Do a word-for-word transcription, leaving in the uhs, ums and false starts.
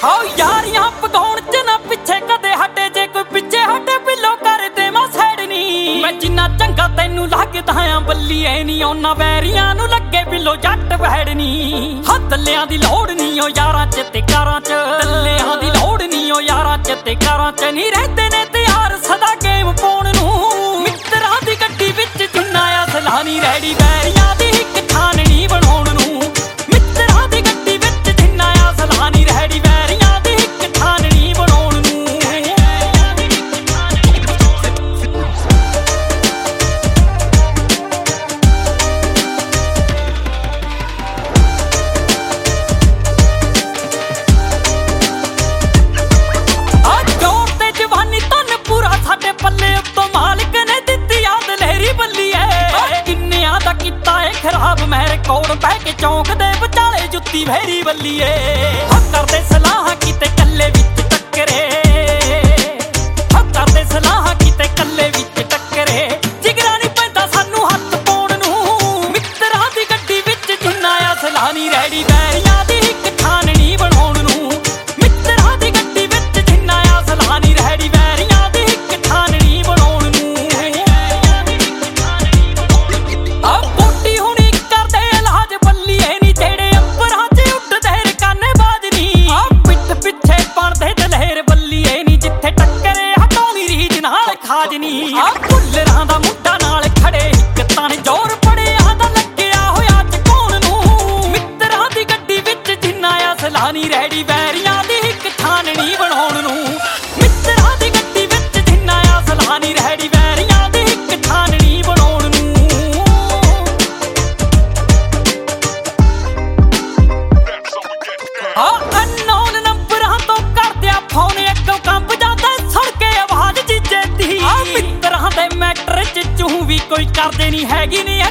हाँ यारियां पकाउण च ना पिछे कदे हटे, जे कोई पिछे हटे पिलो कर दे मैं सैड नी। मैं जिन्ना चंगा तैनू लगदा आ बल्लीए नी, ओना वैरियां नू लगे पिलो जट वैड नी। हाँ दल्लियां दी लोड़ नी ओ यारां च ते कारां च, दल्लियां दी लोड़ नी ओ यारां च ते कारां च। नी रहंदे ने तैयार सदा गेम पाउण नू, मित्तरां दी गड्डी विच जिन्ना आ सलानी रैडी वैरियां दी हिक ठाननी बनाउण नू। मित्तरां दी गड्डी विच जिन्ना आ सलानी रैडी वैरियां दी हिक ठाननी बनाउण नू। खराब मेरे कोड़ पै के चौंक दे बचाले जुत्ती भेरी बल्लीए। हक करदे सलाह किते कल्ले विच टक्करे, हक करदे सलाह किते कल्ले विच टक्करे। जिगरा नी पैंदा सानू हत्थ पाउण नू, मित्तरां दी गड्डी विच जिन्ना आ सलानी रैडी वैरियां दी हिक ठाननी बनाउण नू। मित्तरां दी गड्डी विच जिन्ना आ सलानी रैडी वैरियां दी हिक ठाननी बनाउण नू। भुल्लरां दा मुंडा नाल खड़े हिक ताने जोर पड़िया दा लग्गिया होया चकोण नू। मित्तरां दी गड्डी विच जिन्ना आ सलानी रैडी वैरियां दी हिक ठाननी बनाउण नू। मित्तरां दी गड्डी विच जिन्ना आ सलानी रैडी वैरियां दी हिक ठाननी बनाउण नू। आ अननोन नंबरां तो करदिया फोन अग्गों कंब जांदा सुण के आवाज़ जीजे दी। मित्तरां दे मैटर च चूं भी कोई करदे नी हैगी नी